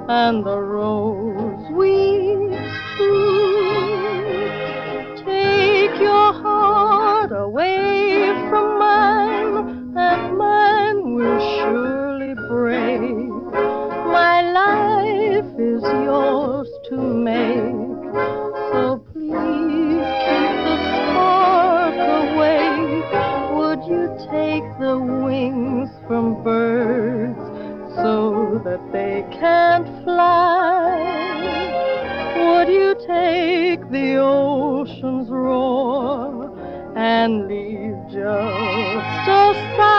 and the rose weeds too. Take your heart away from mine, and mine will surely break. My life is yours to make, so please keep the spark away. Would you take the wings from birds so that they can't fly? Would you take the ocean's roar and leave just a sigh?